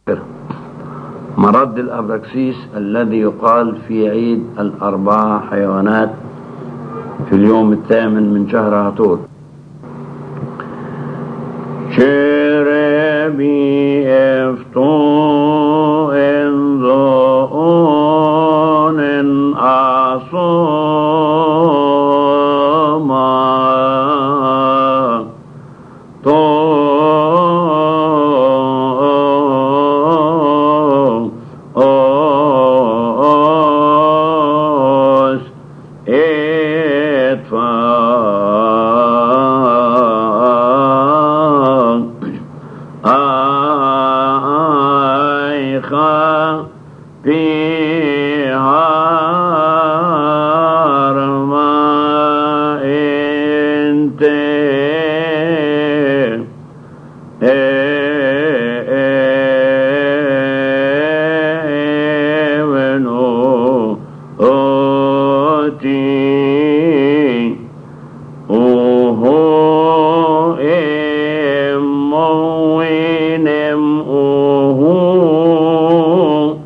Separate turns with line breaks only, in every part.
مرض الأبراكسيس الذي يقال في عيد الأربعة حيوانات في اليوم 8 من شهر هاتور. شربي افتو انذون اصوما توس ايخا بهار ما انت ونو اوتي اوهو اموينم اوهو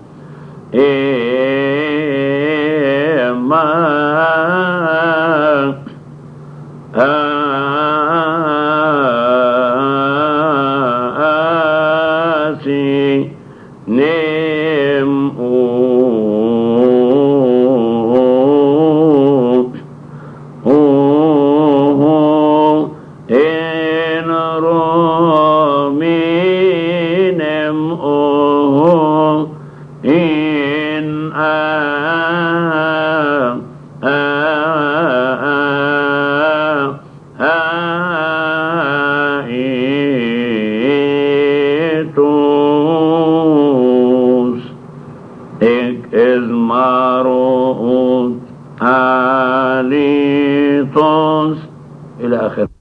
اما آسي نم اوه ان رومينم اوه ان ايتوس اك ازمارو اليتوس الى اخره.